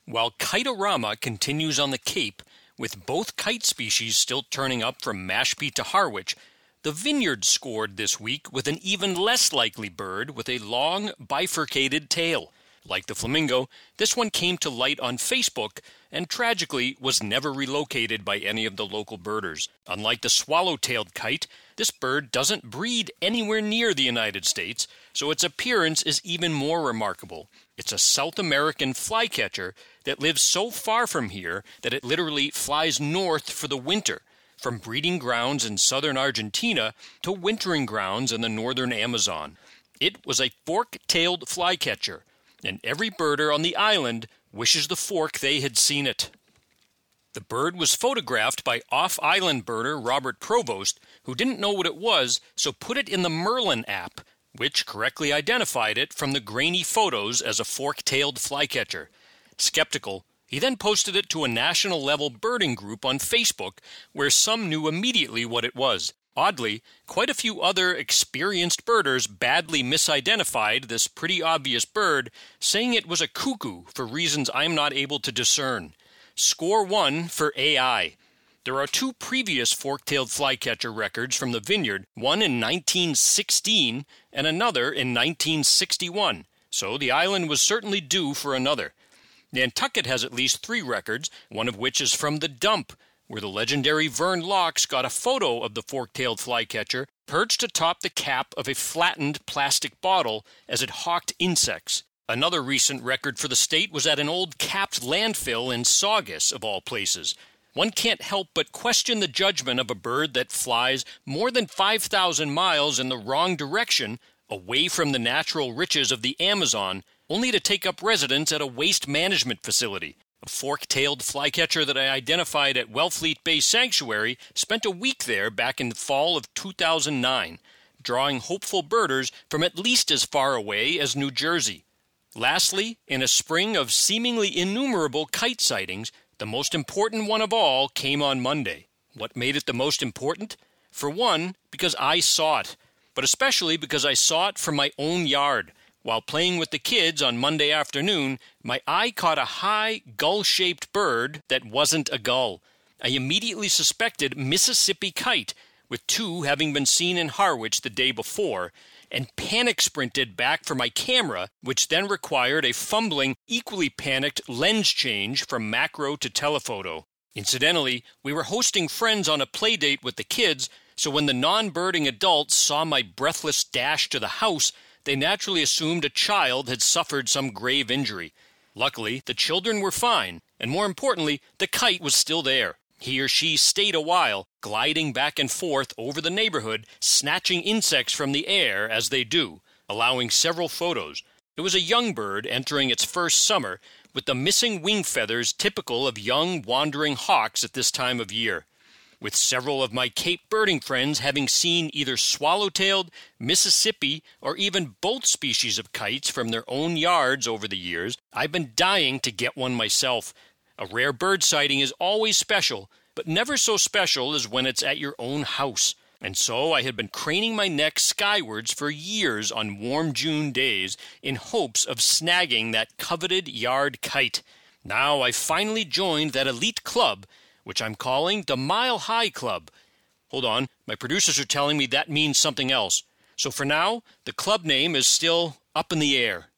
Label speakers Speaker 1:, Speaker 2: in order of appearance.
Speaker 1: While kite-orama continues on the Cape, with both kite species still turning up from Mashpee to Harwich, the Vineyard scored this week with an even less likely bird with a long, bifurcated tail. Like the flamingo, this one came to light on Facebook and tragically was never relocated by any of the local birders. Unlike the swallow-tailed kite, this bird doesn't breed anywhere near the United States, so its appearance is even more remarkable. It's a South American flycatcher that lives so far from here that it literally flies north for the winter, from breeding grounds in southern Argentina to wintering grounds in the northern Amazon. It was a fork-tailed flycatcher, and every birder on the island wishes the fork they had seen it. The bird was photographed by off-island birder Robert Provost, who didn't know what it was, so put it in the Merlin app, which correctly identified it from the grainy photos as a fork-tailed flycatcher. Skeptical, he then posted it to a national-level birding group on Facebook, where some knew immediately what it was. Oddly, quite a few other experienced birders badly misidentified this pretty obvious bird, saying it was a cuckoo for reasons I'm not able to discern. Score 1 for AI. There are two previous fork-tailed flycatcher records from the Vineyard, one in 1916 and another in 1961, so the island was certainly due for another. Nantucket has at least 3 records, one of which is from the Dump, where the legendary Vern Locks got a photo of the fork-tailed flycatcher perched atop the cap of a flattened plastic bottle as it hawked insects. Another recent record for the state was at an old capped landfill in Saugus, of all places. One can't help but question the judgment of a bird that flies more than 5,000 miles in the wrong direction, away from the natural riches of the Amazon, only to take up residence at a waste management facility. A fork-tailed flycatcher that I identified at Wellfleet Bay Sanctuary spent a week there back in the fall of 2009, drawing hopeful birders from at least as far away as New Jersey. Lastly, in a spring of seemingly innumerable kite sightings, the most important one of all came on Monday. What made it the most important? For one, because I saw it, but especially because I saw it from my own yard. While playing with the kids on Monday afternoon, my eye caught a high, gull-shaped bird that wasn't a gull. I immediately suspected Mississippi kite, with 2 having been seen in Harwich the day before, and panic-sprinted back for my camera, which then required a fumbling, equally panicked lens change from macro to telephoto. Incidentally, we were hosting friends on a playdate with the kids, so when the non-birding adults saw my breathless dash to the house, they naturally assumed a child had suffered some grave injury. Luckily, the children were fine, and more importantly, the kite was still there. He or she stayed a while, gliding back and forth over the neighborhood, snatching insects from the air as they do, allowing several photos. It was a young bird entering its first summer, with the missing wing feathers typical of young wandering hawks at this time of year. With several of my Cape birding friends having seen either swallow-tailed, Mississippi, or even both species of kites from their own yards over the years, I've been dying to get one myself. A rare bird sighting is always special, but never so special as when it's at your own house. And so I had been craning my neck skywards for years on warm June days in hopes of snagging that coveted yard kite. Now I finally joined that elite club, which I'm calling the Mile High Club. Hold on, my producers are telling me that means something else. So for now, the club name is still up in the air.